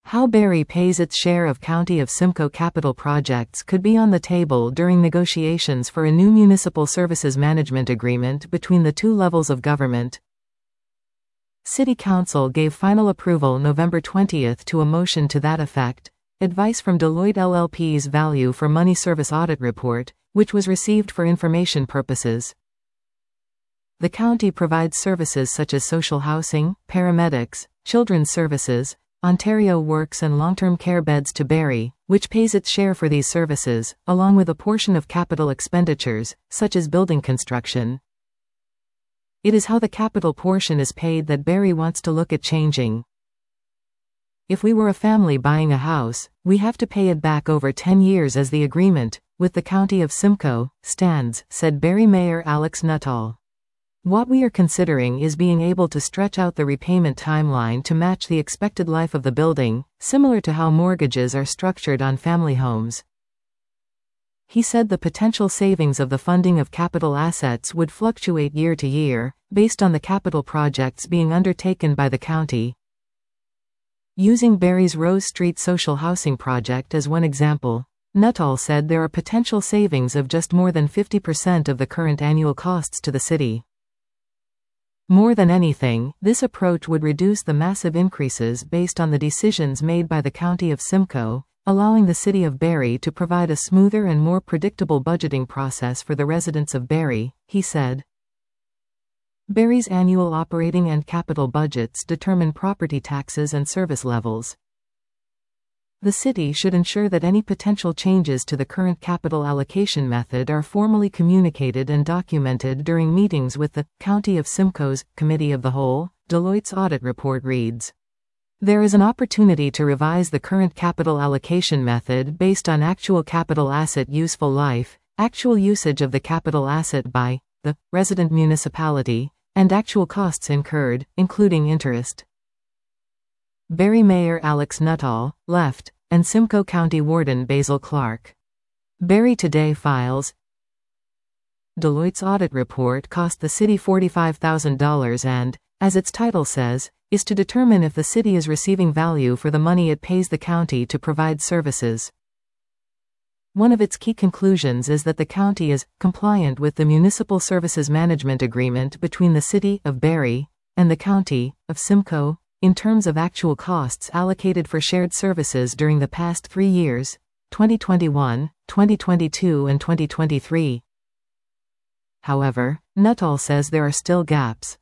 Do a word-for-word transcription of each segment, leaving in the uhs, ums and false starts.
How Barrie pays its share of County of Simcoe capital projects could be on the table during negotiations for a new municipal services management agreement between the two levels of government. City Council gave final approval November twentieth to a motion to that effect. Advice from Deloitte L L P's Value for Money Service Audit Report, which was received for information purposes. The county provides services such as social housing, paramedics, children's services, Ontario Works and long-term care beds to Barrie, which pays its share for these services, along with a portion of capital expenditures, such as building construction. It is how the capital portion is paid that Barrie wants to look at changing. If we were a family buying a house, we have to pay it back over ten years as the agreement, with the County of Simcoe, stands, said Barrie Mayor Alex Nuttall. What we are considering is being able to stretch out the repayment timeline to match the expected life of the building, similar to how mortgages are structured on family homes. He said the potential savings of the funding of capital assets would fluctuate year to year, based on the capital projects being undertaken by the county. Using Barrie's Rose Street social housing project as one example, Nuttall said there are potential savings of just more than fifty percent of the current annual costs to the city. More than anything, this approach would reduce the massive increases based on the decisions made by the County of Simcoe, allowing the City of Barrie to provide a smoother and more predictable budgeting process for the residents of Barrie, he said. Barrie's annual operating and capital budgets determine property taxes and service levels. The city should ensure that any potential changes to the current capital allocation method are formally communicated and documented during meetings with the County of Simcoe's Committee of the Whole, Deloitte's audit report reads. There is an opportunity to revise the current capital allocation method based on actual capital asset useful life, actual usage of the capital asset by the resident municipality, and actual costs incurred, including interest. Barrie Mayor Alex Nuttall, left, and Simcoe County Warden Basil Clark. Barrie Today files. Deloitte's audit report cost the city forty-five thousand dollars and, as its title says, is to determine if the city is receiving value for the money it pays the county to provide services. One of its key conclusions is that the county is compliant with the Municipal Services Management Agreement between the City of Barrie and the County of Simcoe, in terms of actual costs allocated for shared services during the past three years, twenty twenty-one, twenty twenty-two and twenty twenty-three. However, Nuttall says there are still gaps.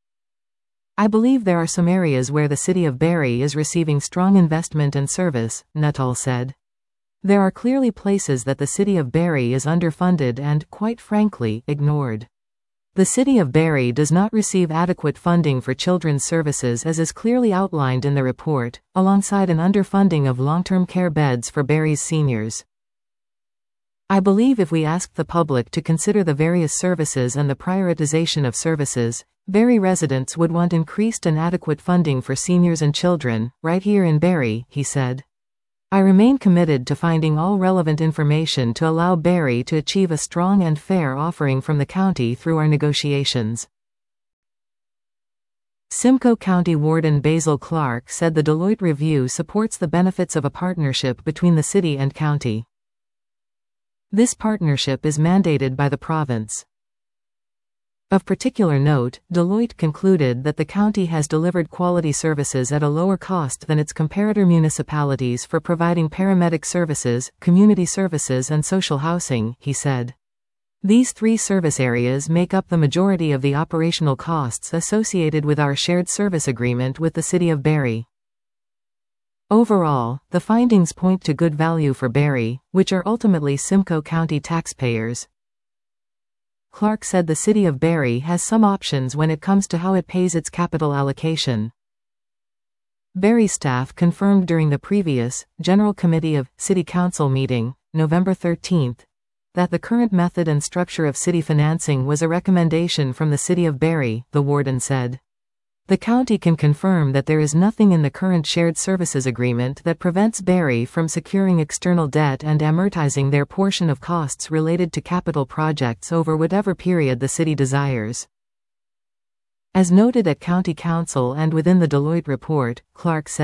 I believe there are some areas where the City of Barrie is receiving strong investment and service, Nuttall said. There are clearly places that the City of Barrie is underfunded and, quite frankly, ignored. The City of Barrie does not receive adequate funding for children's services as is clearly outlined in the report, alongside an underfunding of long-term care beds for Barrie's seniors. I believe if we asked the public to consider the various services and the prioritization of services, Barrie residents would want increased and adequate funding for seniors and children, right here in Barrie, he said. I remain committed to finding all relevant information to allow Barrie to achieve a strong and fair offering from the county through our negotiations. Simcoe County Warden Basil Clark said the Deloitte review supports the benefits of a partnership between the city and county. This partnership is mandated by the province. Of particular note, Deloitte concluded that the county has delivered quality services at a lower cost than its comparator municipalities for providing paramedic services, community services and social housing, he said. These three service areas make up the majority of the operational costs associated with our shared service agreement with the City of Barrie. Overall, the findings point to good value for Barrie, which are ultimately Simcoe County taxpayers. Clark said the City of Barrie has some options when it comes to how it pays its capital allocation. Barrie staff confirmed during the previous General Committee of City Council meeting, November thirteenth, that the current method and structure of city financing was a recommendation from the City of Barrie, the warden said. The county can confirm that there is nothing in the current shared services agreement that prevents Barrie from securing external debt and amortizing their portion of costs related to capital projects over whatever period the city desires. As noted at County Council and within the Deloitte report, Clark said,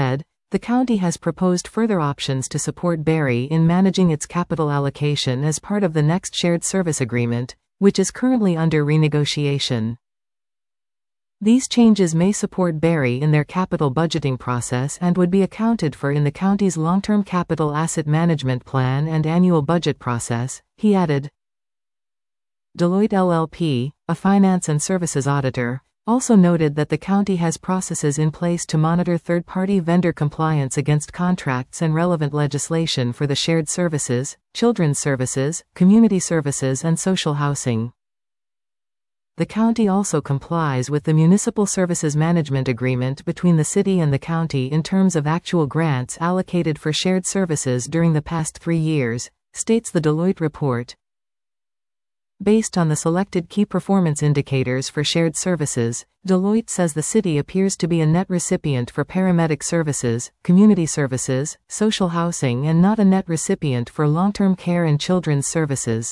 The county has proposed further options to support Barrie in managing its capital allocation as part of the next shared service agreement, which is currently under renegotiation. These changes may support Barrie in their capital budgeting process and would be accounted for in the county's long-term capital asset management plan and annual budget process, he added. Deloitte L L P, a finance and services auditor, also noted that the county has processes in place to monitor third-party vendor compliance against contracts and relevant legislation for the shared services, children's services, community services and social housing. The county also complies with the Municipal Services Management Agreement between the city and the county in terms of actual grants allocated for shared services during the past three years, states the Deloitte report. Based on the selected key performance indicators for shared services, Deloitte says the city appears to be a net recipient for paramedic services, community services, social housing and not a net recipient for long-term care and children's services.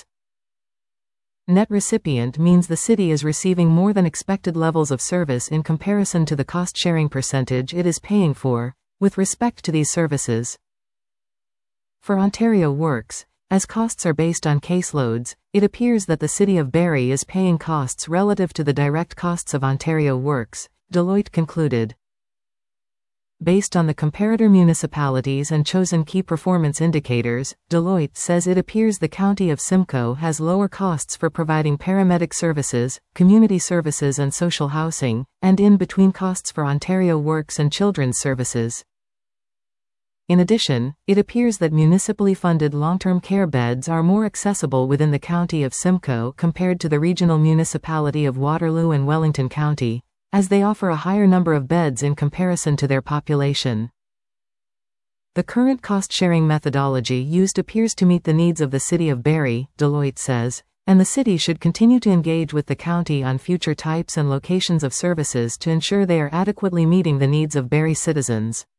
Net recipient means the city is receiving more than expected levels of service in comparison to the cost-sharing percentage it is paying for, with respect to these services. For Ontario Works, as costs are based on caseloads, it appears that the City of Barrie is paying costs relative to the direct costs of Ontario Works, Deloitte concluded. Based on the comparator municipalities and chosen key performance indicators, Deloitte says it appears the County of Simcoe has lower costs for providing paramedic services, community services and social housing, and in-between costs for Ontario Works and children's services. In addition, it appears that municipally funded long-term care beds are more accessible within the County of Simcoe compared to the regional municipality of Waterloo and Wellington County, as they offer a higher number of beds in comparison to their population. The current cost-sharing methodology used appears to meet the needs of the City of Barrie, Deloitte says, and the city should continue to engage with the county on future types and locations of services to ensure they are adequately meeting the needs of Barrie citizens.